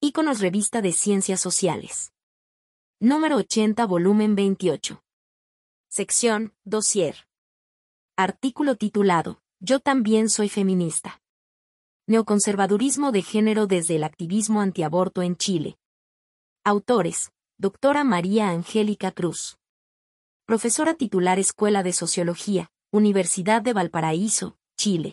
Íconos Revista de Ciencias Sociales. Número 80, volumen 28. Sección, Dossier. Artículo titulado, Yo también soy feminista. Neoconservadurismo de género desde el activismo antiaborto en Chile. Autores, doctora María Angélica Cruz. Profesora titular Escuela de Sociología, Universidad de Valparaíso, Chile.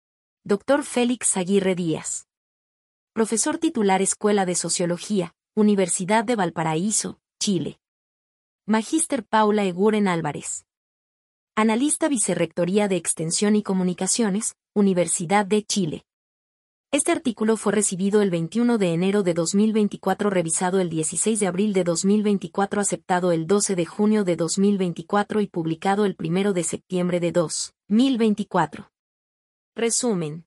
Dr. Félix Aguirre Díaz. Profesor titular Escuela de Sociología, Universidad de Valparaíso, Chile. Magíster Paula Eguren Álvarez. Analista Vicerrectoría de Extensión y Comunicaciones, Universidad de Chile. Este artículo fue recibido el 21 de enero de 2024, revisado el 16 de abril de 2024, aceptado el 12 de junio de 2024 y publicado el 1 de septiembre de 2024. Resumen.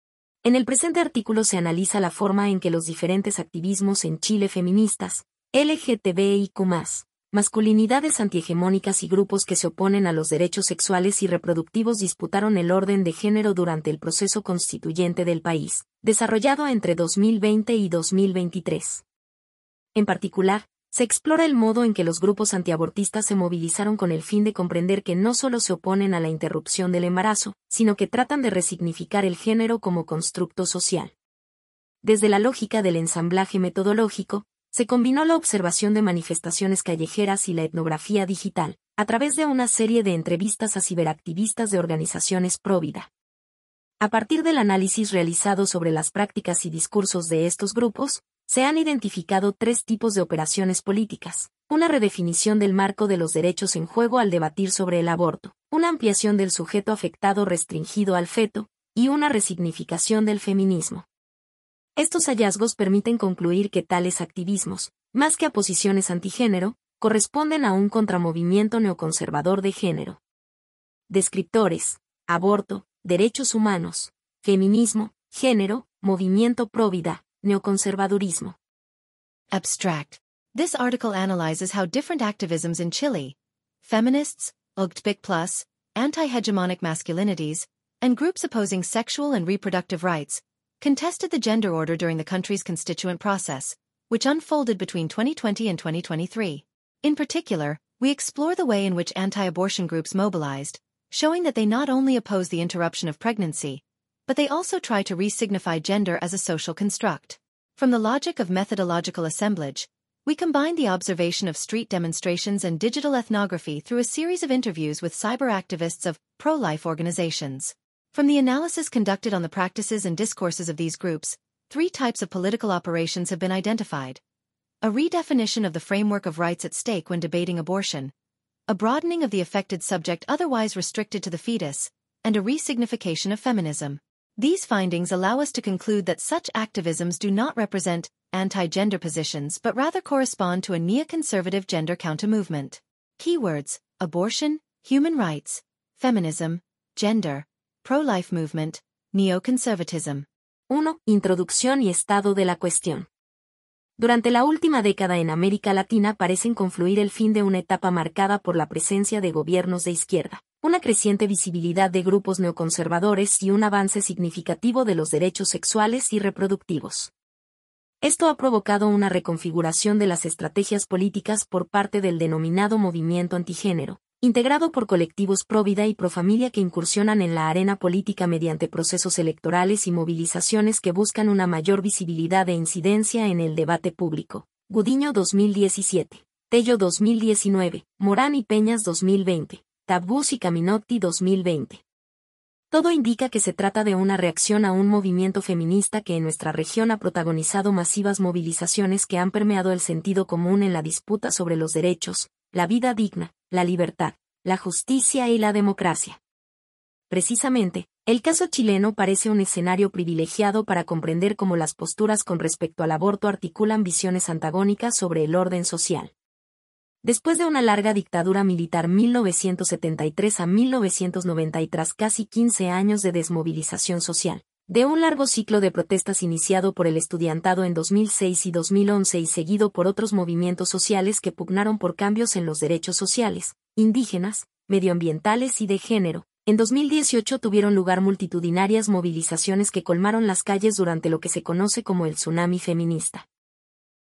En el presente artículo se analiza la forma en que los diferentes activismos en Chile feministas, LGTBIQ+, masculinidades antihegemónicas y grupos que se oponen a los derechos sexuales y reproductivos disputaron el orden de género durante el proceso constituyente del país, desarrollado entre 2020 y 2023. En particular, se explora el modo en que los grupos antiabortistas se movilizaron con el fin de comprender que no solo se oponen a la interrupción del embarazo, sino que tratan de resignificar el género como constructo social. Desde la lógica del ensamblaje metodológico, se combinó la observación de manifestaciones callejeras y la etnografía digital, a través de una serie de entrevistas a ciberactivistas de organizaciones pro-vida. A partir del análisis realizado sobre las prácticas y discursos de estos grupos, se han identificado 3 tipos de operaciones políticas: una redefinición del marco de los derechos en juego al debatir sobre el aborto, una ampliación del sujeto afectado restringido al feto, y una resignificación del feminismo. Estos hallazgos permiten concluir que tales activismos, más que a posiciones antigénero, corresponden a un contramovimiento neoconservador de género. Descriptores: aborto, derechos humanos, feminismo, género, movimiento pro-vida, neoconservadurismo. Abstract. This article analyzes how different activisms in Chile, feminists, LGBTQ+, anti-hegemonic masculinities, and groups opposing sexual and reproductive rights, contested the gender order during the country's constituent process, which unfolded between 2020 and 2023. In particular, we explore the way in which anti-abortion groups mobilized, showing that they not only oppose the interruption of pregnancy, but they also try to re-signify gender as a social construct. From the logic of methodological assemblage, we combine the observation of street demonstrations and digital ethnography through a series of interviews with cyber activists of pro-life organizations. From the analysis conducted on the practices and discourses of these groups, 3 types of political operations have been identified: a redefinition of the framework of rights at stake when debating abortion, a broadening of the affected subject otherwise restricted to the fetus, and a resignification of feminism. These findings allow us to conclude that such activisms do not represent anti-gender positions but rather correspond to a neoconservative gender counter-movement. Keywords: abortion, human rights, feminism, gender, pro-life movement, neoconservatism. 1. Introducción y estado de la cuestión. Durante la última década en América Latina parecen confluir el fin de una etapa marcada por la presencia de gobiernos de izquierda, una creciente visibilidad de grupos neoconservadores y un avance significativo de los derechos sexuales y reproductivos. Esto ha provocado una reconfiguración de las estrategias políticas por parte del denominado movimiento antigénero, integrado por colectivos pro-vida y pro-familia que incursionan en la arena política mediante procesos electorales y movilizaciones que buscan una mayor visibilidad e incidencia en el debate público. Gudiño 2017, Tello 2019, Morán y Peñas 2020, Tabbús y Caminotti 2020. Todo indica que se trata de una reacción a un movimiento feminista que en nuestra región ha protagonizado masivas movilizaciones que han permeado el sentido común en la disputa sobre los derechos, la vida digna, la libertad, la justicia y la democracia. Precisamente, el caso chileno parece un escenario privilegiado para comprender cómo las posturas con respecto al aborto articulan visiones antagónicas sobre el orden social. Después de una larga dictadura militar 1973 a 1990 y tras casi 15 años de desmovilización social, de un largo ciclo de protestas iniciado por el estudiantado en 2006 y 2011 y seguido por otros movimientos sociales que pugnaron por cambios en los derechos sociales, indígenas, medioambientales y de género, en 2018 tuvieron lugar multitudinarias movilizaciones que colmaron las calles durante lo que se conoce como el tsunami feminista.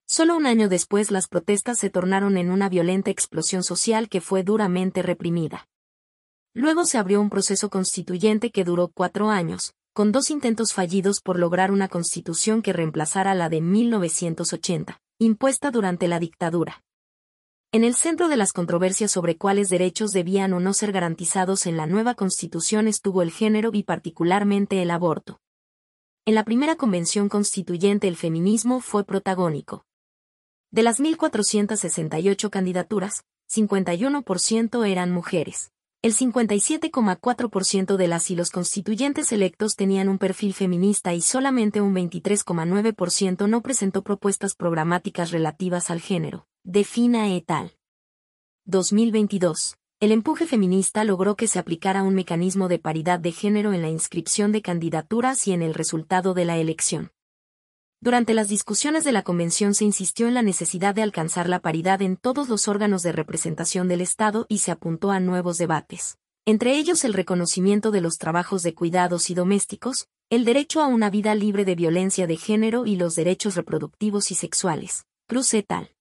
Solo un año después las protestas se tornaron en una violenta explosión social que fue duramente reprimida. Luego se abrió un proceso constituyente que duró 4 años, con 2 intentos fallidos por lograr una constitución que reemplazara la de 1980, impuesta durante la dictadura. En el centro de las controversias sobre cuáles derechos debían o no ser garantizados en la nueva constitución estuvo el género y particularmente el aborto. En la primera convención constituyente el feminismo fue protagónico. De las 1.468 candidaturas, 51% eran mujeres. El 57,4% de las y los constituyentes electos tenían un perfil feminista y solamente un 23,9% no presentó propuestas programáticas relativas al género. Defina et al. 2022. El empuje feminista logró que se aplicara un mecanismo de paridad de género en la inscripción de candidaturas y en el resultado de la elección. Durante las discusiones de la convención se insistió en la necesidad de alcanzar la paridad en todos los órganos de representación del Estado y se apuntó a nuevos debates, entre ellos el reconocimiento de los trabajos de cuidados y domésticos, el derecho a una vida libre de violencia de género y los derechos reproductivos y sexuales. Cruz et al.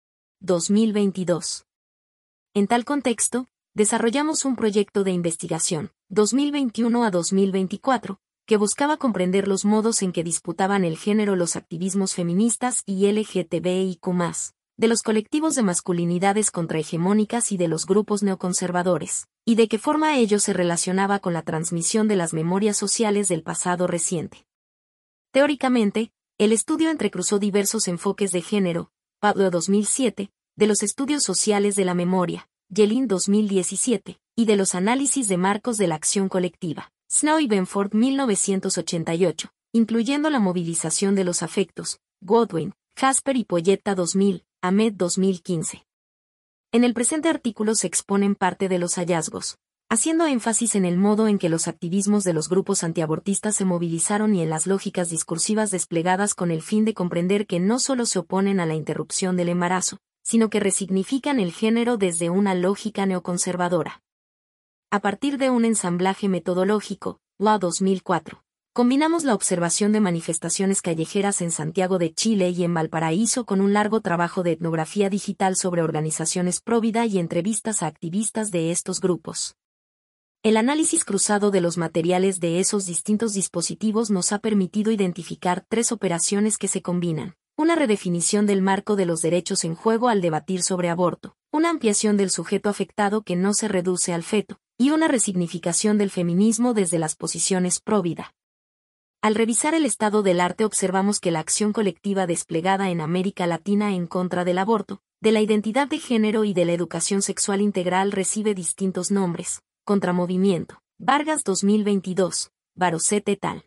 2022. En tal contexto, desarrollamos un proyecto de investigación, 2021 a 2024, que buscaba comprender los modos en que disputaban el género los activismos feministas y LGTBIQ+, de los colectivos de masculinidades contrahegemónicas y de los grupos neoconservadores, y de qué forma ello se relacionaba con la transmisión de las memorias sociales del pasado reciente. Teóricamente, el estudio entrecruzó diversos enfoques de género, Pablo 2007, de los estudios sociales de la memoria, Yelin 2017, y de los análisis de marcos de la acción colectiva, Snow y Benford 1988, incluyendo la movilización de los afectos, Godwin, Jasper y Poyetta 2000, Ahmed 2015. En el presente artículo se exponen parte de los hallazgos, haciendo énfasis en el modo en que los activismos de los grupos antiabortistas se movilizaron y en las lógicas discursivas desplegadas con el fin de comprender que no solo se oponen a la interrupción del embarazo, sino que resignifican el género desde una lógica neoconservadora. A partir de un ensamblaje metodológico, LA 2004, combinamos la observación de manifestaciones callejeras en Santiago de Chile y en Valparaíso con un largo trabajo de etnografía digital sobre organizaciones provida y entrevistas a activistas de estos grupos. El análisis cruzado de los materiales de esos distintos dispositivos nos ha permitido identificar 3 operaciones que se combinan. Una redefinición del marco de los derechos en juego al debatir sobre aborto, una ampliación del sujeto afectado que no se reduce al feto, y una resignificación del feminismo desde las posiciones pro-vida. Al revisar el estado del arte observamos que la acción colectiva desplegada en América Latina en contra del aborto, de la identidad de género y de la educación sexual integral recibe distintos nombres. Contramovimiento, Vargas 2022, Barocet et al.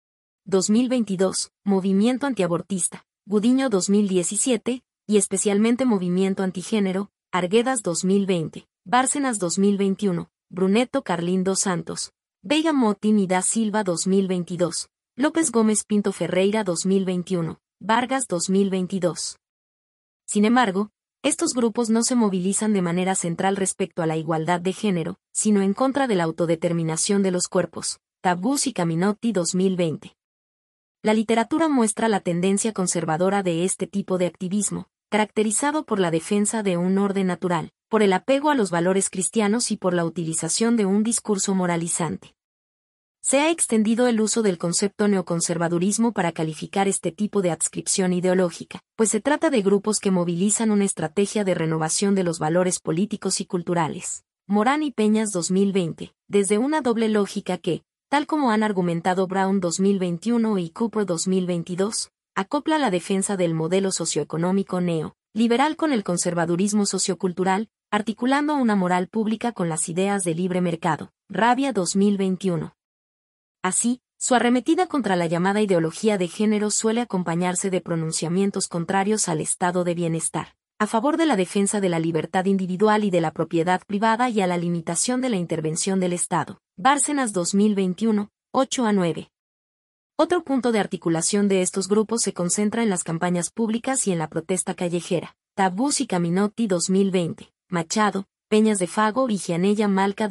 2022, Movimiento Antiabortista, Gudiño 2017, y especialmente Movimiento Antigénero, Arguedas 2020, Bárcenas 2021, Brunetto Carlín dos Santos, Veiga Motín y da Silva 2022, López Gómez Pinto Ferreira 2021, Vargas 2022. Sin embargo, estos grupos no se movilizan de manera central respecto a la igualdad de género, sino en contra de la autodeterminación de los cuerpos, Tabús y Caminotti 2020. La literatura muestra la tendencia conservadora de este tipo de activismo, caracterizado por la defensa de un orden natural, por el apego a los valores cristianos y por la utilización de un discurso moralizante. Se ha extendido el uso del concepto neoconservadurismo para calificar este tipo de adscripción ideológica, pues se trata de grupos que movilizan una estrategia de renovación de los valores políticos y culturales. Morán y Peñas 2020, desde una doble lógica que, tal como han argumentado Brown 2021 y Cooper 2022, acopla la defensa del modelo socioeconómico neo-liberal con el conservadurismo sociocultural, articulando una moral pública con las ideas de libre mercado. Rabia 2021. Así, su arremetida contra la llamada ideología de género suele acompañarse de pronunciamientos contrarios al estado de bienestar, a favor de la defensa de la libertad individual y de la propiedad privada y a la limitación de la intervención del Estado. Bárcenas 2021, 8-9. Otro punto de articulación de estos grupos se concentra en las campañas públicas y en la protesta callejera. Tabús y Caminotti 2020, Machado, Peñas de Fago y Gianella Malca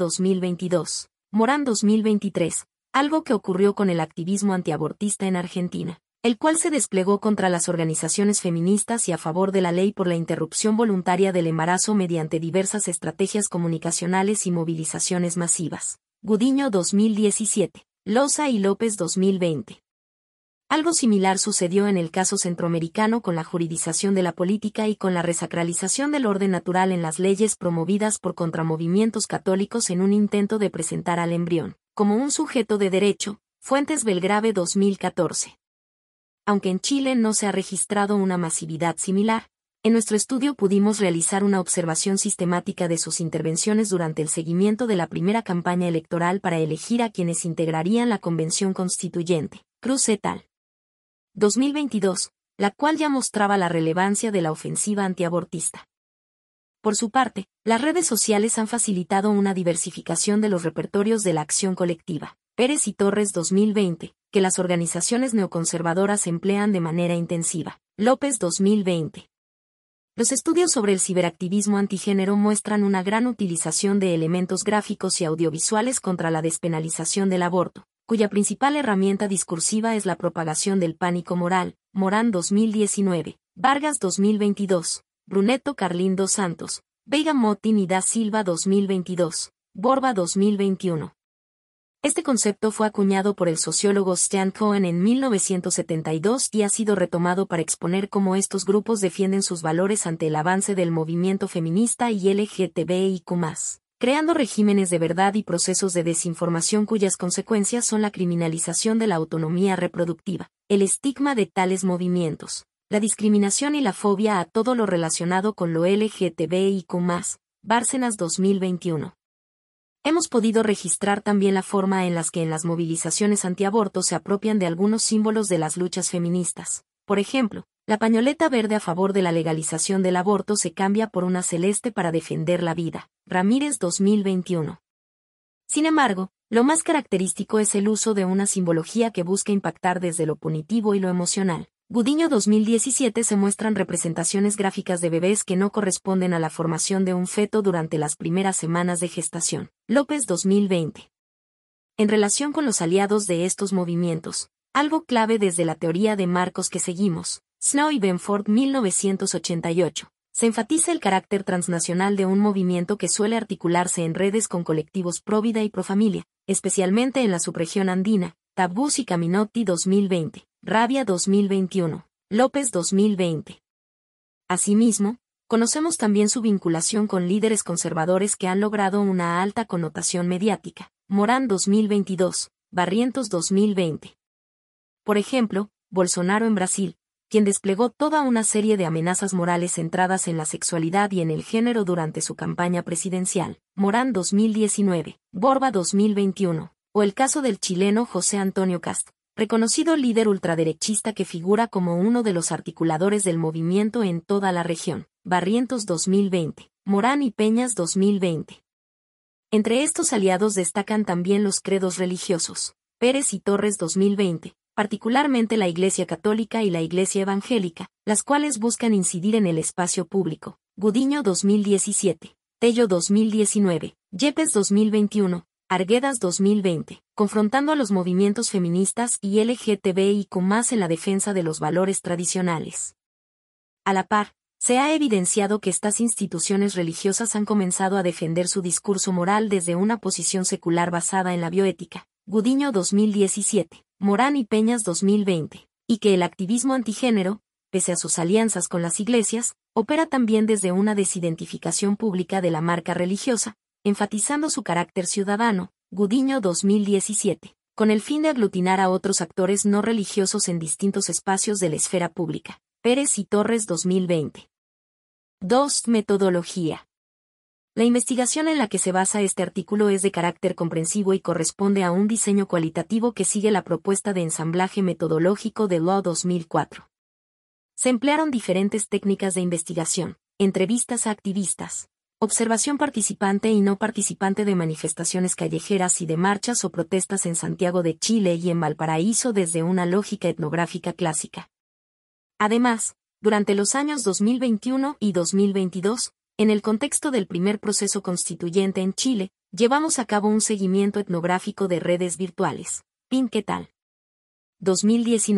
2022, Morán 2023. Algo que ocurrió con el activismo antiabortista en Argentina. el cual se desplegó contra las organizaciones feministas y a favor de la ley por la interrupción voluntaria del embarazo mediante diversas estrategias comunicacionales y movilizaciones masivas. Gudiño 2017, Loza y López 2020. Algo similar sucedió en el caso centroamericano con la juridización de la política y con la resacralización del orden natural en las leyes promovidas por contramovimientos católicos en un intento de presentar al embrión como un sujeto de derecho. Fuentes Belgrave 2014. Aunque en Chile no se ha registrado una masividad similar, en nuestro estudio pudimos realizar una observación sistemática de sus intervenciones durante el seguimiento de la primera campaña electoral para elegir a quienes integrarían la Convención Constituyente. Cruz et al. 2022, la cual ya mostraba la relevancia de la ofensiva antiabortista. Por su parte, las redes sociales han facilitado una diversificación de los repertorios de la acción colectiva. Pérez y Torres 2020, que las organizaciones neoconservadoras emplean de manera intensiva. López 2020. Los estudios sobre el ciberactivismo antigénero muestran una gran utilización de elementos gráficos y audiovisuales contra la despenalización del aborto, cuya principal herramienta discursiva es la propagación del pánico moral. Morán 2019, Vargas 2022, Brunetto Carlín dos Santos, Veiga Motín y da Silva 2022, Borba 2021. Este concepto fue acuñado por el sociólogo Stan Cohen en 1972 y ha sido retomado para exponer cómo estos grupos defienden sus valores ante el avance del movimiento feminista y LGTBIQ+, creando regímenes de verdad y procesos de desinformación cuyas consecuencias son la criminalización de la autonomía reproductiva, el estigma de tales movimientos, la discriminación y la fobia a todo lo relacionado con lo LGTBIQ+, Bárcenas 2021. Hemos podido registrar también la forma en las que en las movilizaciones antiaborto se apropian de algunos símbolos de las luchas feministas. Por ejemplo, la pañoleta verde a favor de la legalización del aborto se cambia por una celeste para defender la vida. Ramírez 2021. Sin embargo, lo más característico es el uso de una simbología que busca impactar desde lo punitivo y lo emocional. Gudiño 2017 se muestran representaciones gráficas de bebés que no corresponden a la formación de un feto durante las primeras semanas de gestación. López 2020. En relación con los aliados de estos movimientos, algo clave desde la teoría de marcos que seguimos, Snow y Benford 1988, se enfatiza el carácter transnacional de un movimiento que suele articularse en redes con colectivos pro vida y pro familia, especialmente en la subregión andina. Tabús y Caminotti 2020, Rabia 2021, López 2020. Asimismo, conocemos también su vinculación con líderes conservadores que han logrado una alta connotación mediática. Morán 2022, Barrientos 2020. Por ejemplo, Bolsonaro en Brasil, quien desplegó toda una serie de amenazas morales centradas en la sexualidad y en el género durante su campaña presidencial. Morán 2019, Borba 2021. O el caso del chileno José Antonio Kast, reconocido líder ultraderechista que figura como uno de los articuladores del movimiento en toda la región. Barrientos 2020, Morán y Peñas 2020. Entre estos aliados destacan también los credos religiosos. Pérez y Torres 2020, particularmente la Iglesia Católica y la Iglesia Evangélica, las cuales buscan incidir en el espacio público. Gudiño 2017, Tello 2019, Yepes 2021. Arguedas 2020, confrontando a los movimientos feministas y LGTBIQ+ en la defensa de los valores tradicionales. A la par, se ha evidenciado que estas instituciones religiosas han comenzado a defender su discurso moral desde una posición secular basada en la bioética. Gudiño 2017, Morán y Peñas 2020, y que el activismo antigénero, pese a sus alianzas con las iglesias, opera también desde una desidentificación pública de la marca religiosa, enfatizando su carácter ciudadano. Gudiño 2017, con el fin de aglutinar a otros actores no religiosos en distintos espacios de la esfera pública. Pérez y Torres 2020. 2. Metodología. La investigación en la que se basa este artículo es de carácter comprensivo y corresponde a un diseño cualitativo que sigue la propuesta de ensamblaje metodológico de Law 2004. Se emplearon diferentes técnicas de investigación, entrevistas a activistas, observación participante y no participante de manifestaciones callejeras y de marchas o protestas en Santiago de Chile y en Valparaíso desde una lógica etnográfica clásica. Además, durante los años 2021 y 2022, en el contexto del primer proceso constituyente en Chile, llevamos a cabo un seguimiento etnográfico de redes virtuales. Pink et al. 2019.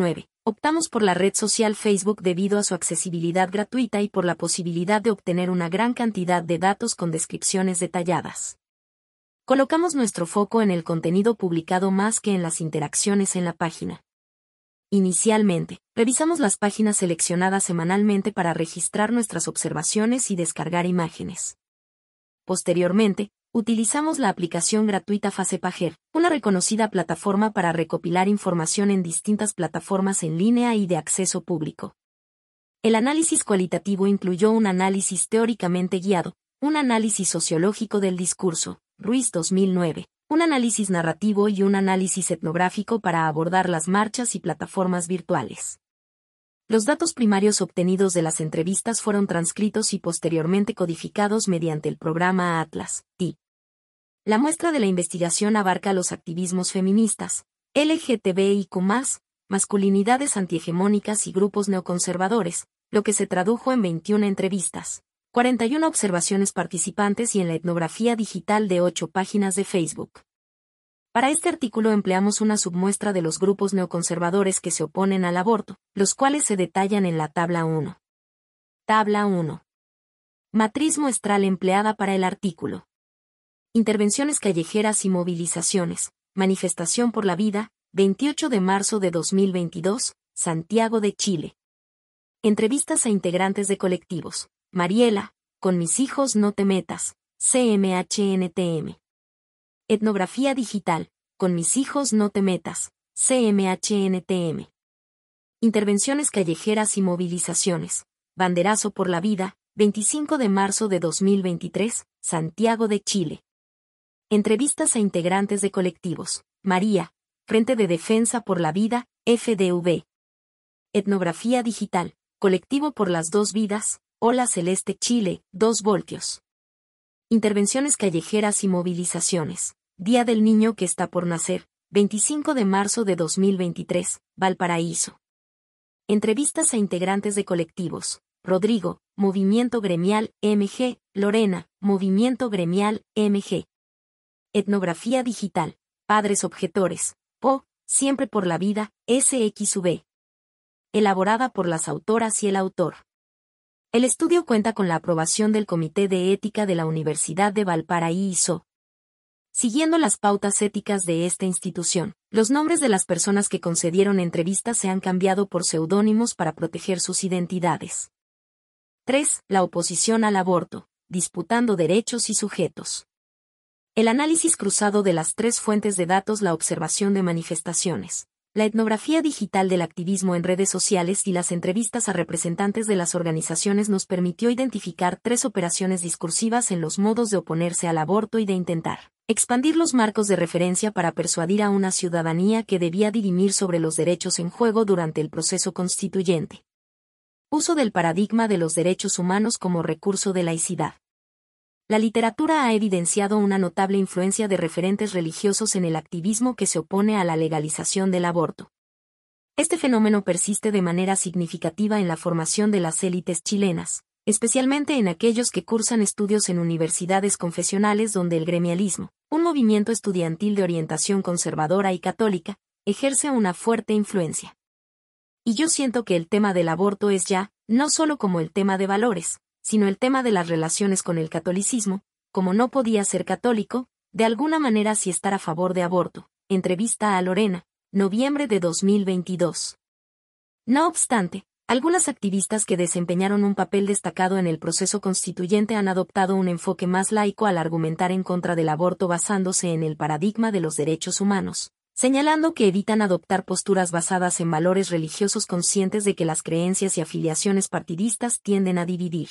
Optamos por la red social Facebook debido a su accesibilidad gratuita y por la posibilidad de obtener una gran cantidad de datos con descripciones detalladas. Colocamos nuestro foco en el contenido publicado más que en las interacciones en la página. Inicialmente, revisamos las páginas seleccionadas semanalmente para registrar nuestras observaciones y descargar imágenes. Posteriormente, utilizamos la aplicación gratuita FacePager, una reconocida plataforma para recopilar información en distintas plataformas en línea y de acceso público. El análisis cualitativo incluyó un análisis teóricamente guiado, un análisis sociológico del discurso, Ruiz 2009, un análisis narrativo y un análisis etnográfico para abordar las marchas y plataformas virtuales. Los datos primarios obtenidos de las entrevistas fueron transcritos y posteriormente codificados mediante el programa Atlas, TI. La muestra de la investigación abarca los activismos feministas, LGTBIQ+, masculinidades antihegemónicas y grupos neoconservadores, lo que se tradujo en 21 entrevistas, 41 observaciones participantes y en la etnografía digital de 8 páginas de Facebook. Para este artículo empleamos una submuestra de los grupos neoconservadores que se oponen al aborto, los cuales se detallan en la tabla 1. Tabla 1. Matriz muestral empleada para el artículo. Intervenciones callejeras y movilizaciones. Manifestación por la vida, 28 de marzo de 2022, Santiago de Chile. Entrevistas a integrantes de colectivos. Mariela, con mis hijos no te metas, CMHNTM. Etnografía digital, con mis hijos no te metas, CMHNTM. Intervenciones callejeras y movilizaciones. Banderazo por la vida, 25 de marzo de 2023, Santiago de Chile. Entrevistas a integrantes de colectivos. María, Frente de Defensa por la Vida, FDV. Etnografía digital, Colectivo por las Dos Vidas, Ola Celeste Chile, 2 voltios. Intervenciones callejeras y movilizaciones. Día del Niño que está por nacer, 25 de marzo de 2023, Valparaíso. Entrevistas a integrantes de colectivos. Rodrigo, Movimiento Gremial, MG, Lorena, Movimiento Gremial, MG. Etnografía digital, Padres Objetores, PO, Siempre por la Vida, SXV. Elaborada por las autoras y el autor. El estudio cuenta con la aprobación del Comité de Ética de la Universidad de Valparaíso. Siguiendo las pautas éticas de esta institución, los nombres de las personas que concedieron entrevistas se han cambiado por seudónimos para proteger sus identidades. 3. La oposición al aborto, disputando derechos y sujetos. El análisis cruzado de las 3 fuentes de datos, la observación de manifestaciones, la etnografía digital del activismo en redes sociales y las entrevistas a representantes de las organizaciones nos permitió identificar 3 operaciones discursivas en los modos de oponerse al aborto y de intentar expandir los marcos de referencia para persuadir a una ciudadanía que debía dirimir sobre los derechos en juego durante el proceso constituyente. Uso del paradigma de los derechos humanos como recurso de laicidad. La literatura ha evidenciado una notable influencia de referentes religiosos en el activismo que se opone a la legalización del aborto. Este fenómeno persiste de manera significativa en la formación de las élites chilenas, especialmente en aquellos que cursan estudios en universidades confesionales donde el gremialismo, un movimiento estudiantil de orientación conservadora y católica, ejerce una fuerte influencia. Y yo siento que el tema del aborto es ya, no solo como el tema de valores, sino el tema de las relaciones con el catolicismo, como no podía ser católico, de alguna manera sí estar a favor de aborto. Entrevista a Lorena, noviembre de 2022. No obstante, algunas activistas que desempeñaron un papel destacado en el proceso constituyente han adoptado un enfoque más laico al argumentar en contra del aborto basándose en el paradigma de los derechos humanos, señalando que evitan adoptar posturas basadas en valores religiosos conscientes de que las creencias y afiliaciones partidistas tienden a dividir.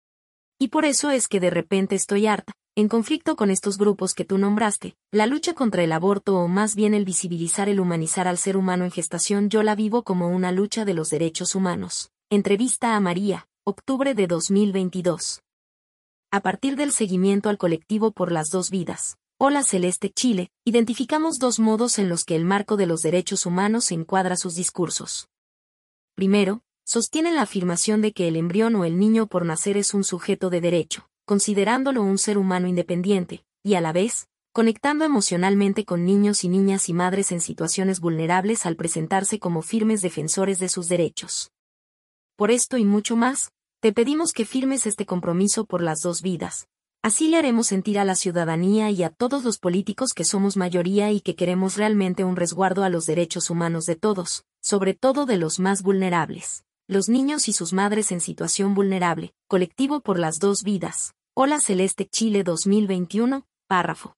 Y por eso es que de repente estoy harta, en conflicto con estos grupos que tú nombraste, la lucha contra el aborto o más bien el visibilizar, el humanizar al ser humano en gestación, yo la vivo como una lucha de los derechos humanos. Entrevista a María, octubre de 2022. A partir del seguimiento al colectivo por las dos vidas, Ola Celeste Chile, identificamos 2 modos en los que el marco de los derechos humanos encuadra sus discursos. Primero, sostienen la afirmación de que el embrión o el niño por nacer es un sujeto de derecho, considerándolo un ser humano independiente, y a la vez, conectando emocionalmente con niños y niñas y madres en situaciones vulnerables al presentarse como firmes defensores de sus derechos. Por esto y mucho más, te pedimos que firmes este compromiso por las dos vidas. Así le haremos sentir a la ciudadanía y a todos los políticos que somos mayoría y que queremos realmente un resguardo a los derechos humanos de todos, sobre todo de los más vulnerables, los niños y sus madres en situación vulnerable, colectivo por las dos vidas. Ola Celeste Chile 2021, párrafo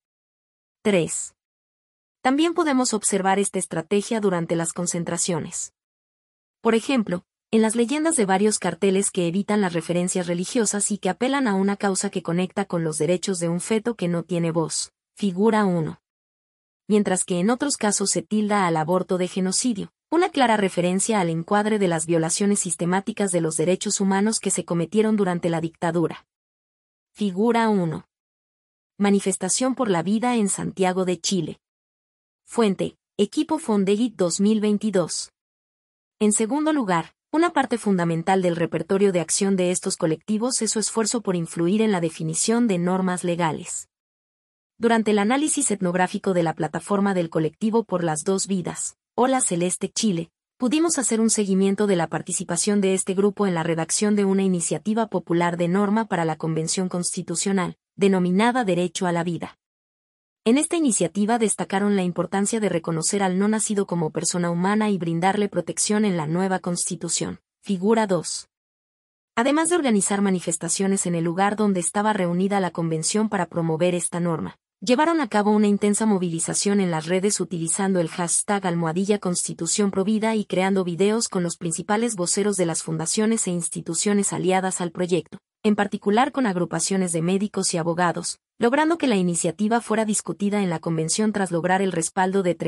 3. También podemos observar esta estrategia durante las concentraciones. Por ejemplo, en las leyendas de varios carteles que evitan las referencias religiosas y que apelan a una causa que conecta con los derechos de un feto que no tiene voz, figura 1. Mientras que en otros casos se tilda al aborto de genocidio, una clara referencia al encuadre de las violaciones sistemáticas de los derechos humanos que se cometieron durante la dictadura. Figura 1. Manifestación por la vida en Santiago de Chile. Fuente, Equipo Fondegui 2022. En segundo lugar, una parte fundamental del repertorio de acción de estos colectivos es su esfuerzo por influir en la definición de normas legales. Durante el análisis etnográfico de la plataforma del colectivo por las dos vidas, Ola Celeste Chile, pudimos hacer un seguimiento de la participación de este grupo en la redacción de una iniciativa popular de norma para la Convención Constitucional, denominada Derecho a la Vida. En esta iniciativa destacaron la importancia de reconocer al no nacido como persona humana y brindarle protección en la nueva Constitución. Figura 2. Además de organizar manifestaciones en el lugar donde estaba reunida la Convención para promover esta norma, llevaron a cabo una intensa movilización en las redes utilizando el hashtag #Constitución Provida y creando videos con los principales voceros de las fundaciones e instituciones aliadas al proyecto, en particular con agrupaciones de médicos y abogados, logrando que la iniciativa fuera discutida en la convención tras lograr el respaldo de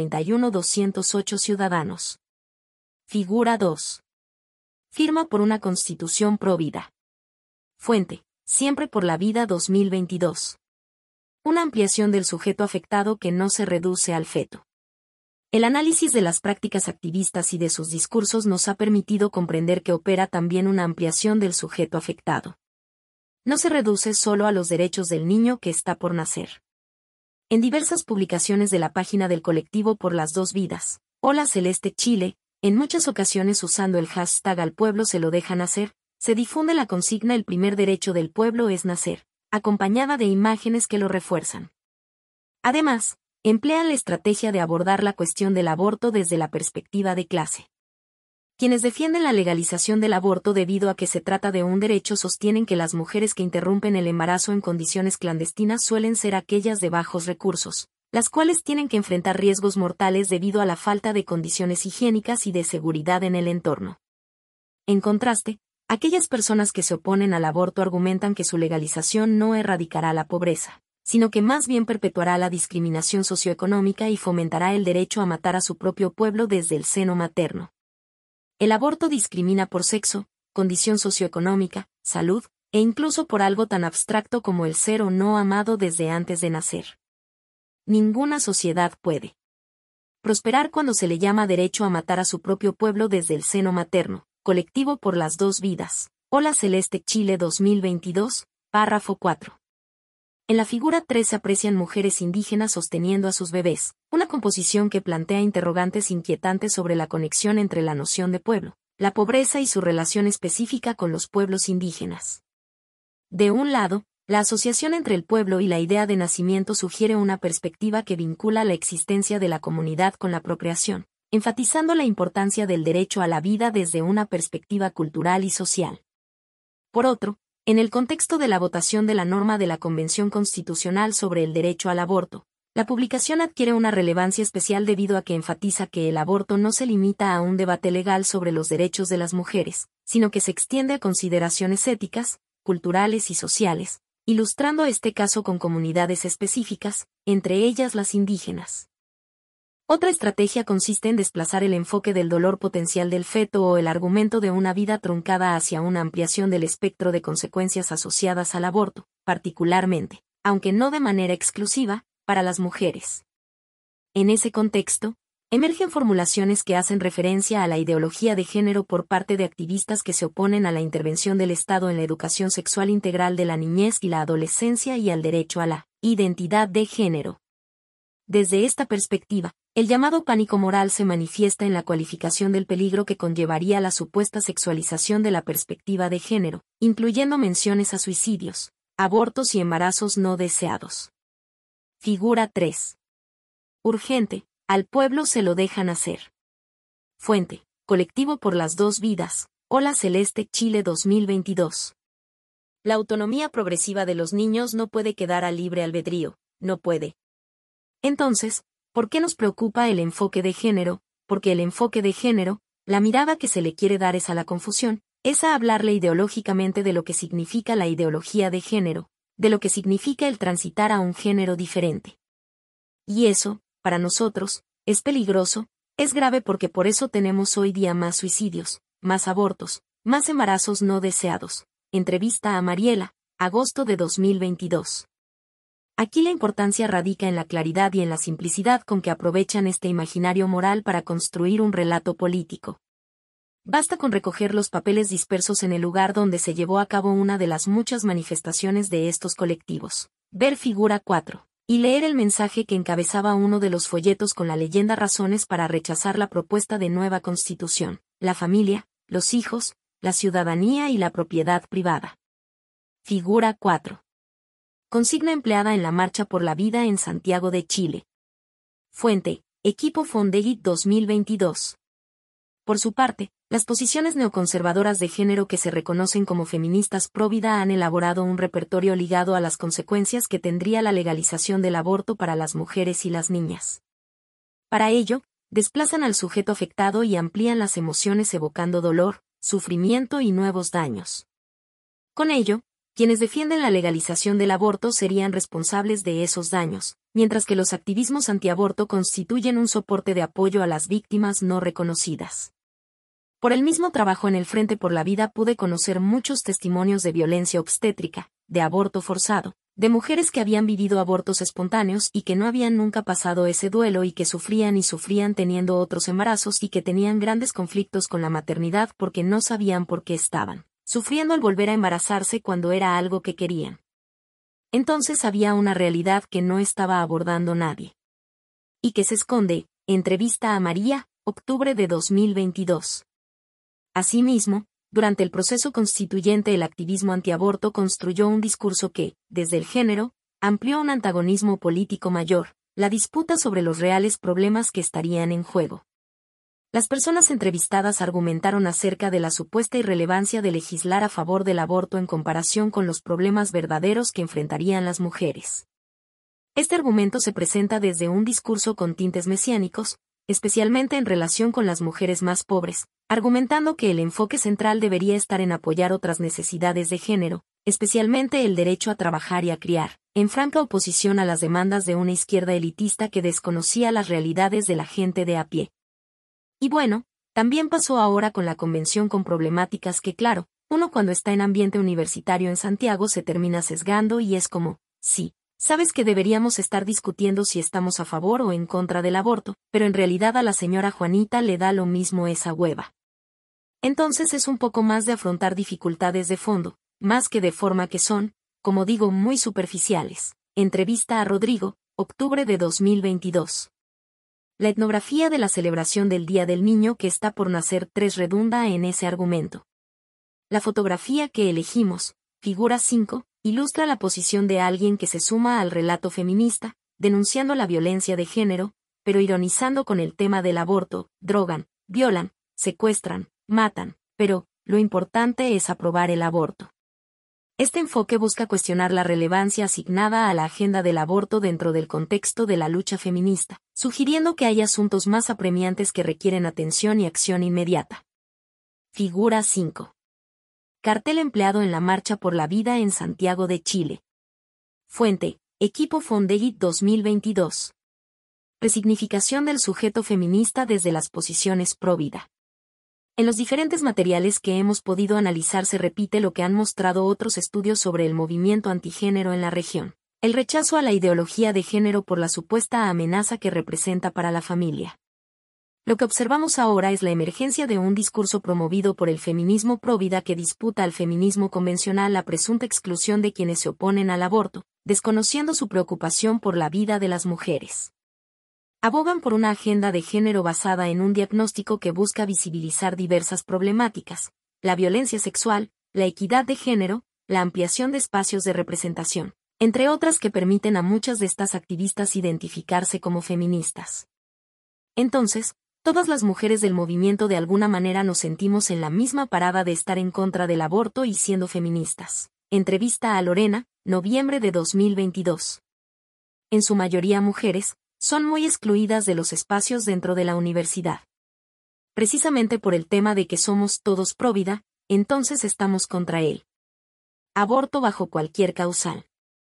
31.208 ciudadanos. Figura 2. Firma por una Constitución Provida. Fuente, Siempre por la Vida 2022. Una ampliación del sujeto afectado que no se reduce al feto. El análisis de las prácticas activistas y de sus discursos nos ha permitido comprender que opera también una ampliación del sujeto afectado. No se reduce solo a los derechos del niño que está por nacer. En diversas publicaciones de la página del colectivo por las dos vidas, Ola Celeste Chile, en muchas ocasiones usando el hashtag Al pueblo se lo deja nacer, se difunde la consigna El primer derecho del pueblo es nacer, acompañada de imágenes que lo refuerzan. Además, emplean la estrategia de abordar la cuestión del aborto desde la perspectiva de clase. Quienes defienden la legalización del aborto debido a que se trata de un derecho sostienen que las mujeres que interrumpen el embarazo en condiciones clandestinas suelen ser aquellas de bajos recursos, las cuales tienen que enfrentar riesgos mortales debido a la falta de condiciones higiénicas y de seguridad en el entorno. En contraste, aquellas personas que se oponen al aborto argumentan que su legalización no erradicará la pobreza, sino que más bien perpetuará la discriminación socioeconómica y fomentará el derecho a matar a su propio pueblo desde el seno materno. El aborto discrimina por sexo, condición socioeconómica, salud, e incluso por algo tan abstracto como el ser o no amado desde antes de nacer. Ninguna sociedad puede prosperar cuando se le llama derecho a matar a su propio pueblo desde el seno materno. Colectivo por las dos vidas. Ola Celeste Chile 2022, párrafo 4. En la figura 3 se aprecian mujeres indígenas sosteniendo a sus bebés, una composición que plantea interrogantes inquietantes sobre la conexión entre la noción de pueblo, la pobreza y su relación específica con los pueblos indígenas. De un lado, la asociación entre el pueblo y la idea de nacimiento sugiere una perspectiva que vincula la existencia de la comunidad con la procreación, enfatizando la importancia del derecho a la vida desde una perspectiva cultural y social. Por otro, en el contexto de la votación de la norma de la Convención Constitucional sobre el derecho al aborto, la publicación adquiere una relevancia especial debido a que enfatiza que el aborto no se limita a un debate legal sobre los derechos de las mujeres, sino que se extiende a consideraciones éticas, culturales y sociales, ilustrando este caso con comunidades específicas, entre ellas las indígenas. Otra estrategia consiste en desplazar el enfoque del dolor potencial del feto o el argumento de una vida truncada hacia una ampliación del espectro de consecuencias asociadas al aborto, particularmente, aunque no de manera exclusiva, para las mujeres. En ese contexto, emergen formulaciones que hacen referencia a la ideología de género por parte de activistas que se oponen a la intervención del Estado en la educación sexual integral de la niñez y la adolescencia y al derecho a la identidad de género. Desde esta perspectiva, el llamado pánico moral se manifiesta en la cualificación del peligro que conllevaría la supuesta sexualización de la perspectiva de género, incluyendo menciones a suicidios, abortos y embarazos no deseados. Figura 3. Urgente, al pueblo se lo dejan hacer. Fuente, Colectivo por las Dos Vidas, Ola Celeste, Chile 2022. La autonomía progresiva de los niños no puede quedar a libre albedrío, no puede. Entonces, ¿por qué nos preocupa el enfoque de género? Porque el enfoque de género, la mirada que se le quiere dar es a la confusión, es a hablarle ideológicamente de lo que significa la ideología de género, de lo que significa el transitar a un género diferente. Y eso, para nosotros, es peligroso, es grave porque por eso tenemos hoy día más suicidios, más abortos, más embarazos no deseados. Entrevista a Mariela, agosto de 2022. Aquí la importancia radica en la claridad y en la simplicidad con que aprovechan este imaginario moral para construir un relato político. Basta con recoger los papeles dispersos en el lugar donde se llevó a cabo una de las muchas manifestaciones de estos colectivos, ver figura 4, y leer el mensaje que encabezaba uno de los folletos con la leyenda Razones para rechazar la propuesta de nueva constitución, la familia, los hijos, la ciudadanía y la propiedad privada. Figura 4. Consigna empleada en la Marcha por la Vida en Santiago de Chile. Fuente, Equipo Fondegit 2022. Por su parte, las posiciones neoconservadoras de género que se reconocen como feministas pro vida han elaborado un repertorio ligado a las consecuencias que tendría la legalización del aborto para las mujeres y las niñas. Para ello, desplazan al sujeto afectado y amplían las emociones evocando dolor, sufrimiento y nuevos daños. Con ello, quienes defienden la legalización del aborto serían responsables de esos daños, mientras que los activismos antiaborto constituyen un soporte de apoyo a las víctimas no reconocidas. Por el mismo trabajo en el Frente por la Vida pude conocer muchos testimonios de violencia obstétrica, de aborto forzado, de mujeres que habían vivido abortos espontáneos y que no habían nunca pasado ese duelo y que sufrían teniendo otros embarazos y que tenían grandes conflictos con la maternidad porque no sabían por qué estaban sufriendo al volver a embarazarse cuando era algo que querían. Entonces había una realidad que no estaba abordando nadie. Y que se esconde, entrevista a María, octubre de 2022. Asimismo, durante el proceso constituyente el activismo antiaborto construyó un discurso que, desde el género, amplió un antagonismo político mayor, la disputa sobre los reales problemas que estarían en juego. Las personas entrevistadas argumentaron acerca de la supuesta irrelevancia de legislar a favor del aborto en comparación con los problemas verdaderos que enfrentarían las mujeres. Este argumento se presenta desde un discurso con tintes mesiánicos, especialmente en relación con las mujeres más pobres, argumentando que el enfoque central debería estar en apoyar otras necesidades de género, especialmente el derecho a trabajar y a criar, en franca oposición a las demandas de una izquierda elitista que desconocía las realidades de la gente de a pie. Y bueno, también pasó ahora con la convención con problemáticas que claro, uno cuando está en ambiente universitario en Santiago se termina sesgando y es como, sí, sabes que deberíamos estar discutiendo si estamos a favor o en contra del aborto, pero en realidad a la señora Juanita le da lo mismo esa hueva. Entonces es un poco más de afrontar dificultades de fondo, más que de forma que son, como digo, muy superficiales. Entrevista a Rodrigo, octubre de 2022. La etnografía de la celebración del Día del Niño que está por nacer 3 redunda en ese argumento. La fotografía que elegimos, figura 5, ilustra la posición de alguien que se suma al relato feminista, denunciando la violencia de género, pero ironizando con el tema del aborto, drogan, violan, secuestran, matan, pero, lo importante es aprobar el aborto. Este enfoque busca cuestionar la relevancia asignada a la agenda del aborto dentro del contexto de la lucha feminista, sugiriendo que hay asuntos más apremiantes que requieren atención y acción inmediata. Figura 5. Cartel empleado en la Marcha por la Vida en Santiago de Chile. Fuente, Equipo Fondegit 2022. Resignificación del sujeto feminista desde las posiciones pro vida. En los diferentes materiales que hemos podido analizar se repite lo que han mostrado otros estudios sobre el movimiento antigénero en la región, el rechazo a la ideología de género por la supuesta amenaza que representa para la familia. Lo que observamos ahora es la emergencia de un discurso promovido por el feminismo provida que disputa al feminismo convencional la presunta exclusión de quienes se oponen al aborto, desconociendo su preocupación por la vida de las mujeres. Abogan por una agenda de género basada en un diagnóstico que busca visibilizar diversas problemáticas: la violencia sexual, la equidad de género, la ampliación de espacios de representación, entre otras que permiten a muchas de estas activistas identificarse como feministas. Entonces, todas las mujeres del movimiento de alguna manera nos sentimos en la misma parada de estar en contra del aborto y siendo feministas. Entrevista a Lorena, noviembre de 2022. En su mayoría mujeres, son muy excluidas de los espacios dentro de la universidad. Precisamente por el tema de que somos todos próvida, entonces estamos contra él. Aborto bajo cualquier causal.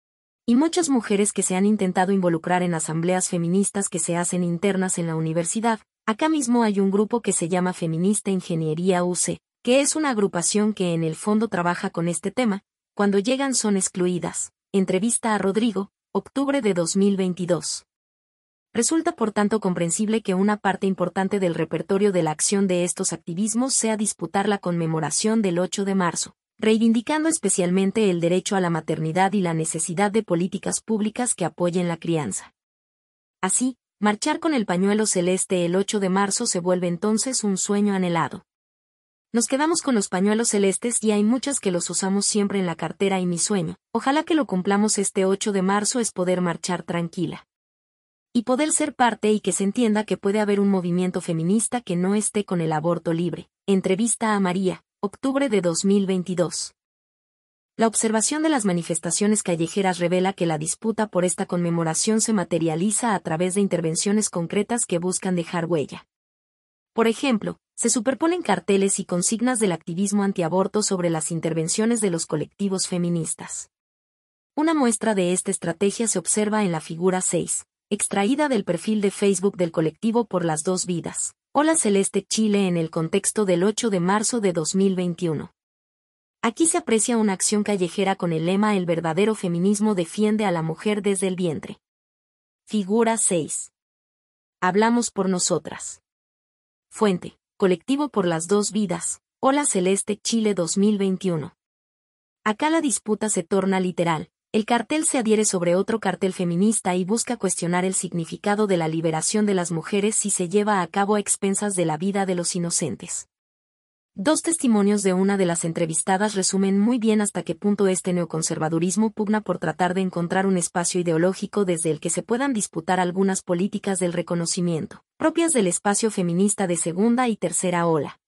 Y muchas mujeres que se han intentado involucrar en asambleas feministas que se hacen internas en la universidad. Acá mismo hay un grupo que se llama Feminista Ingeniería UC, que es una agrupación que en el fondo trabaja con este tema. Cuando llegan son excluidas. Entrevista a Rodrigo, octubre de 2022. Resulta por tanto comprensible que una parte importante del repertorio de la acción de estos activismos sea disputar la conmemoración del 8 de marzo, reivindicando especialmente el derecho a la maternidad y la necesidad de políticas públicas que apoyen la crianza. Así, marchar con el pañuelo celeste el 8 de marzo se vuelve entonces un sueño anhelado. Nos quedamos con los pañuelos celestes y hay muchas que los usamos siempre en la cartera y mi sueño, ojalá que lo cumplamos este 8 de marzo, es poder marchar tranquila. Y poder ser parte y que se entienda que puede haber un movimiento feminista que no esté con el aborto libre. Entrevista a María, octubre de 2022. La observación de las manifestaciones callejeras revela que la disputa por esta conmemoración se materializa a través de intervenciones concretas que buscan dejar huella. Por ejemplo, se superponen carteles y consignas del activismo antiaborto sobre las intervenciones de los colectivos feministas. Una muestra de esta estrategia se observa en la figura 6, extraída del perfil de Facebook del colectivo Por las Dos Vidas. Hola Celeste Chile en el contexto del 8 de marzo de 2021. Aquí se aprecia una acción callejera con el lema El verdadero feminismo defiende a la mujer desde el vientre. Figura 6. Hablamos por nosotras. Fuente, Colectivo Por las Dos Vidas. Hola Celeste Chile 2021. Acá la disputa se torna literal. El cartel se adhiere sobre otro cartel feminista y busca cuestionar el significado de la liberación de las mujeres si se lleva a cabo a expensas de la vida de los inocentes. Dos testimonios de una de las entrevistadas resumen muy bien hasta qué punto este neoconservadurismo pugna por tratar de encontrar un espacio ideológico desde el que se puedan disputar algunas políticas del reconocimiento, propias del espacio feminista de segunda y tercera ola.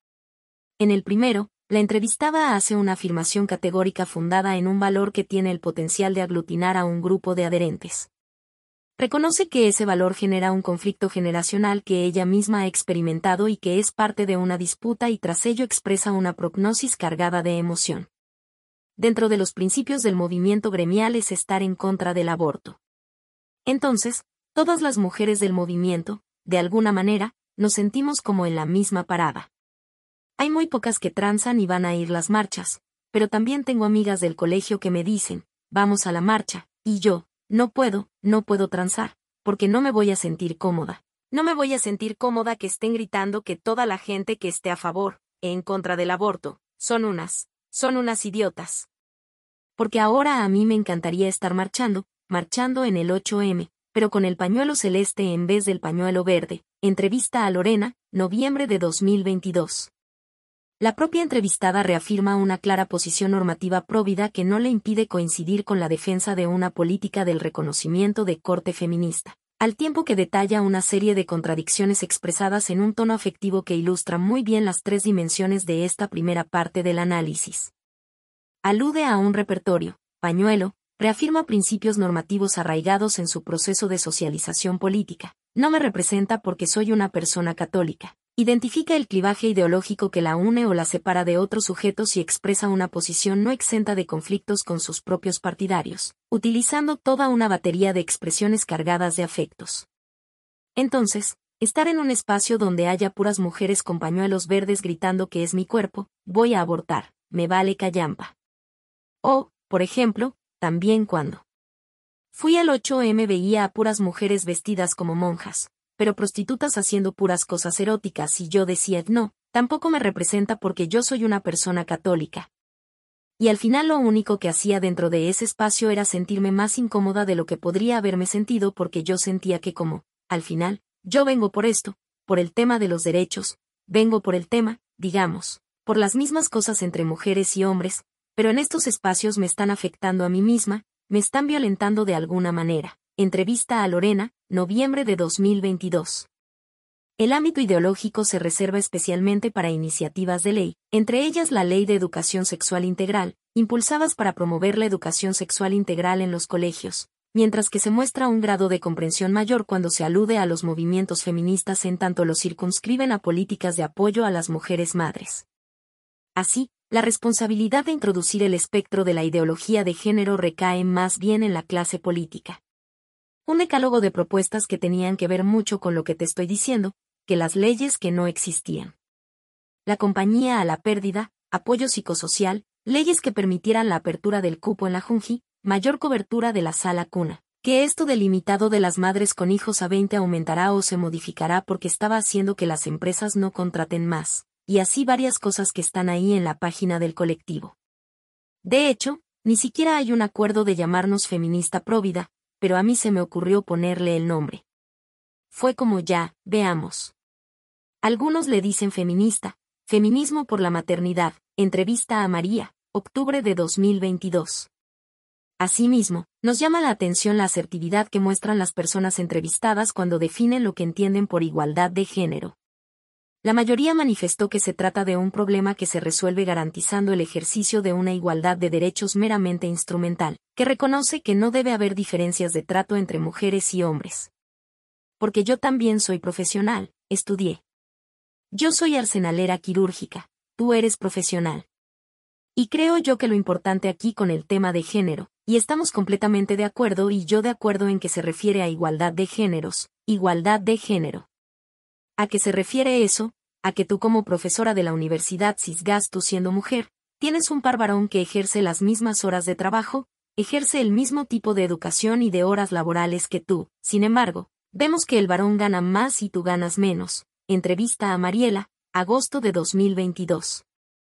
En el primero, la entrevistada hace una afirmación categórica fundada en un valor que tiene el potencial de aglutinar a un grupo de adherentes. Reconoce que ese valor genera un conflicto generacional que ella misma ha experimentado y que es parte de una disputa y tras ello expresa una prognosis cargada de emoción. Dentro de los principios del movimiento gremial es estar en contra del aborto. Entonces, todas las mujeres del movimiento, de alguna manera, nos sentimos como en la misma parada. Hay muy pocas que transan y van a ir las marchas, pero también tengo amigas del colegio que me dicen, vamos a la marcha, y yo, no puedo transar, porque no me voy a sentir cómoda. No me voy a sentir cómoda que estén gritando que toda la gente que esté a favor, en contra del aborto, son unas idiotas. Porque ahora a mí me encantaría estar marchando en el 8M, pero con el pañuelo celeste en vez del pañuelo verde. Entrevista a Lorena, noviembre de 2022. La propia entrevistada reafirma una clara posición normativa próvida que no le impide coincidir con la defensa de una política del reconocimiento de corte feminista, al tiempo que detalla una serie de contradicciones expresadas en un tono afectivo que ilustra muy bien las tres dimensiones de esta primera parte del análisis. Alude a un repertorio, pañuelo, reafirma principios normativos arraigados en su proceso de socialización política. No me representa porque soy una persona católica. Identifica el clivaje ideológico que la une o la separa de otros sujetos y expresa una posición no exenta de conflictos con sus propios partidarios, utilizando toda una batería de expresiones cargadas de afectos. Entonces, estar en un espacio donde haya puras mujeres con pañuelos verdes gritando que es mi cuerpo, voy a abortar, me vale callampa. O, por ejemplo, también cuando fui al 8M veía a puras mujeres vestidas como monjas, pero prostitutas haciendo puras cosas eróticas y yo decía no, tampoco me representa porque yo soy una persona católica. Y al final lo único que hacía dentro de ese espacio era sentirme más incómoda de lo que podría haberme sentido porque yo sentía que como, al final, yo vengo por esto, por el tema de los derechos, vengo por el tema, digamos, por las mismas cosas entre mujeres y hombres, pero en estos espacios me están afectando a mí misma, me están violentando de alguna manera. Entrevista a Lorena, noviembre de 2022. El ámbito ideológico se reserva especialmente para iniciativas de ley, entre ellas la Ley de Educación Sexual Integral, impulsadas para promover la educación sexual integral en los colegios, mientras que se muestra un grado de comprensión mayor cuando se alude a los movimientos feministas en tanto los circunscriben a políticas de apoyo a las mujeres madres. Así, la responsabilidad de introducir el espectro de la ideología de género recae más bien en la clase política. Un decálogo de propuestas que tenían que ver mucho con lo que te estoy diciendo, que las leyes que no existían. La compañía a la pérdida, apoyo psicosocial, leyes que permitieran la apertura del cupo en la Junji, mayor cobertura de la sala cuna, que esto delimitado de las madres con hijos a 20 aumentará o se modificará porque estaba haciendo que las empresas no contraten más, y así varias cosas que están ahí en la página del colectivo. De hecho, ni siquiera hay un acuerdo de llamarnos feminista próvida, pero a mí se me ocurrió ponerle el nombre. Fue como ya, veamos. Algunos le dicen feminista, feminismo por la maternidad, entrevista a María, octubre de 2022. Asimismo, nos llama la atención la asertividad que muestran las personas entrevistadas cuando definen lo que entienden por igualdad de género. La mayoría manifestó que se trata de un problema que se resuelve garantizando el ejercicio de una igualdad de derechos meramente instrumental, que reconoce que no debe haber diferencias de trato entre mujeres y hombres. Porque yo también soy profesional, estudié. Yo soy arsenalera quirúrgica, tú eres profesional. Y creo yo que lo importante aquí con el tema de género, y estamos completamente de acuerdo y yo de acuerdo en que se refiere a igualdad de géneros, igualdad de género. ¿A qué se refiere eso? A que tú como profesora de la Universidad Cisgas, tú siendo mujer, tienes un par varón que ejerce las mismas horas de trabajo, ejerce el mismo tipo de educación y de horas laborales que tú, sin embargo, vemos que el varón gana más y tú ganas menos. Entrevista a Mariela, agosto de 2022.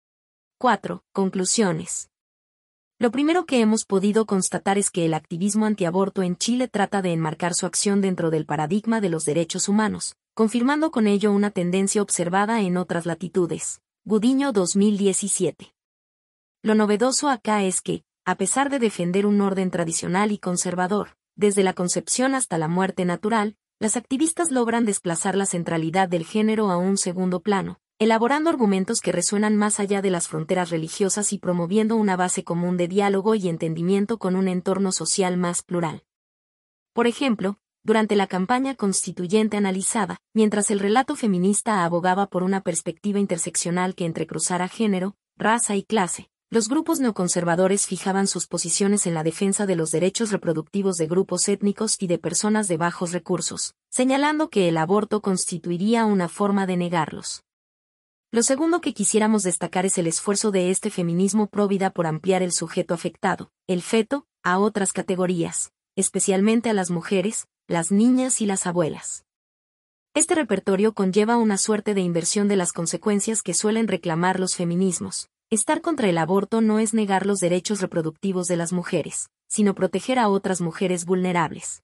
4. Conclusiones. Lo primero que hemos podido constatar es que el activismo antiaborto en Chile trata de enmarcar su acción dentro del paradigma de los derechos humanos, confirmando con ello una tendencia observada en otras latitudes. Gudiño 2017. Lo novedoso acá es que, a pesar de defender un orden tradicional y conservador, desde la concepción hasta la muerte natural, las activistas logran desplazar la centralidad del género a un segundo plano, elaborando argumentos que resuenan más allá de las fronteras religiosas y promoviendo una base común de diálogo y entendimiento con un entorno social más plural. Por ejemplo, durante la campaña constituyente analizada, mientras el relato feminista abogaba por una perspectiva interseccional que entrecruzara género, raza y clase, los grupos neoconservadores fijaban sus posiciones en la defensa de los derechos reproductivos de grupos étnicos y de personas de bajos recursos, señalando que el aborto constituiría una forma de negarlos. Lo segundo que quisiéramos destacar es el esfuerzo de este feminismo próvida por ampliar el sujeto afectado, el feto, a otras categorías, especialmente a las mujeres, las niñas y las abuelas. Este repertorio conlleva una suerte de inversión de las consecuencias que suelen reclamar los feminismos. Estar contra el aborto no es negar los derechos reproductivos de las mujeres, sino proteger a otras mujeres vulnerables.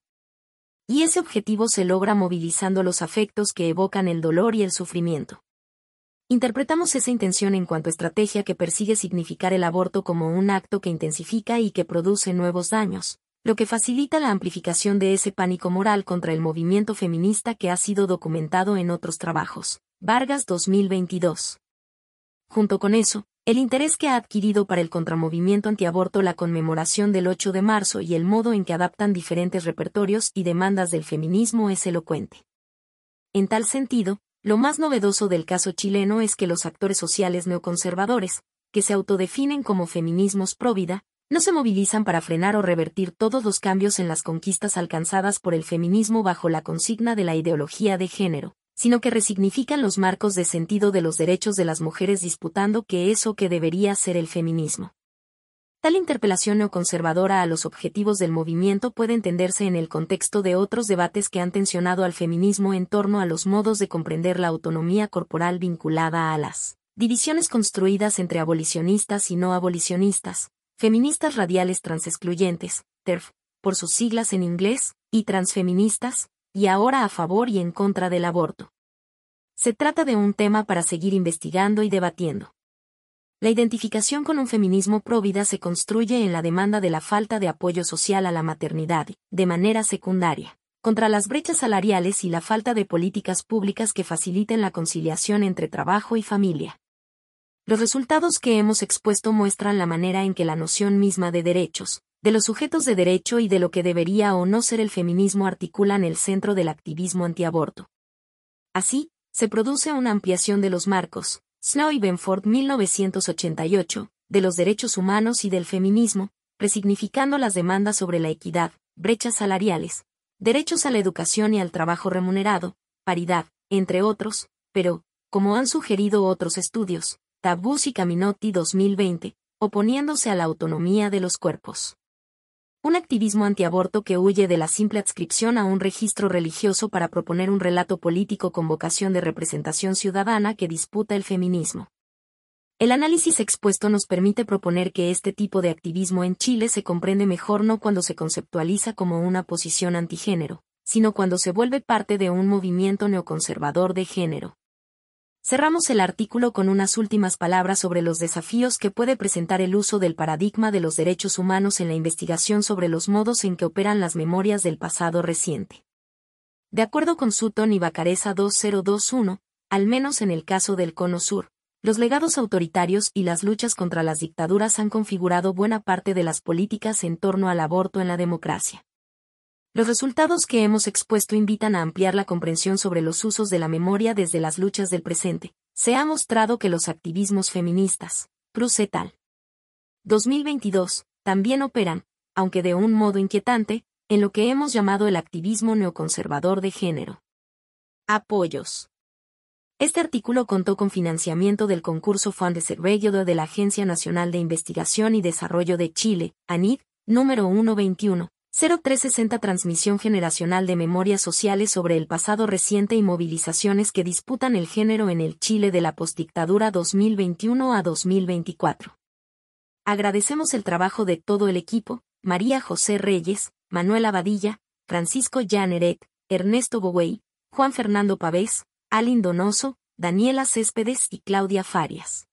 Y ese objetivo se logra movilizando los afectos que evocan el dolor y el sufrimiento. Interpretamos esa intención en cuanto a estrategia que persigue significar el aborto como un acto que intensifica y que produce nuevos daños, lo que facilita la amplificación de ese pánico moral contra el movimiento feminista que ha sido documentado en otros trabajos. Vargas 2022. Junto con eso, el interés que ha adquirido para el contramovimiento antiaborto la conmemoración del 8 de marzo y el modo en que adaptan diferentes repertorios y demandas del feminismo es elocuente. En tal sentido, lo más novedoso del caso chileno es que los actores sociales neoconservadores, que se autodefinen como feminismos próvida, no se movilizan para frenar o revertir todos los cambios en las conquistas alcanzadas por el feminismo bajo la consigna de la ideología de género, sino que resignifican los marcos de sentido de los derechos de las mujeres disputando qué es o qué debería ser el feminismo. Tal interpelación neoconservadora a los objetivos del movimiento puede entenderse en el contexto de otros debates que han tensionado al feminismo en torno a los modos de comprender la autonomía corporal vinculada a las divisiones construidas entre abolicionistas y no abolicionistas, feministas radiales transexcluyentes, TERF, por sus siglas en inglés, y transfeministas, y ahora a favor y en contra del aborto. Se trata de un tema para seguir investigando y debatiendo. La identificación con un feminismo próvida se construye en la demanda de la falta de apoyo social a la maternidad, de manera secundaria, contra las brechas salariales y la falta de políticas públicas que faciliten la conciliación entre trabajo y familia. Los resultados que hemos expuesto muestran la manera en que la noción misma de derechos, de los sujetos de derecho y de lo que debería o no ser el feminismo articulan el centro del activismo antiaborto. Así, se produce una ampliación de los marcos, Snow y Benford 1988, de los derechos humanos y del feminismo, resignificando las demandas sobre la equidad, brechas salariales, derechos a la educación y al trabajo remunerado, paridad, entre otros, pero, como han sugerido otros estudios, Tabús y Caminotti 2020, oponiéndose a la autonomía de los cuerpos. Un activismo antiaborto que huye de la simple adscripción a un registro religioso para proponer un relato político con vocación de representación ciudadana que disputa el feminismo. El análisis expuesto nos permite proponer que este tipo de activismo en Chile se comprende mejor no cuando se conceptualiza como una posición antigénero, sino cuando se vuelve parte de un movimiento neoconservador de género. Cerramos el artículo con unas últimas palabras sobre los desafíos que puede presentar el uso del paradigma de los derechos humanos en la investigación sobre los modos en que operan las memorias del pasado reciente. De acuerdo con Sutton y Vacarezza 2021, al menos en el caso del Cono Sur, los legados autoritarios y las luchas contra las dictaduras han configurado buena parte de las políticas en torno al aborto en la democracia. Los resultados que hemos expuesto invitan a ampliar la comprensión sobre los usos de la memoria desde las luchas del presente. Se ha mostrado que los activismos feministas, Cruz et al. 2022, también operan, aunque de un modo inquietante, en lo que hemos llamado el activismo neoconservador de género. Apoyos. Este artículo contó con financiamiento del concurso Fundeserveyo de la Agencia Nacional de Investigación y Desarrollo de Chile, ANID, número 121. 0360 Transmisión generacional de memorias sociales sobre el pasado reciente y movilizaciones que disputan el género en el Chile de la postdictadura 2021 a 2024. Agradecemos el trabajo de todo el equipo, María José Reyes, Manuel Abadilla, Francisco Llaneret, Ernesto Bowey, Juan Fernando Pavés, Alin Donoso, Daniela Céspedes y Claudia Farias.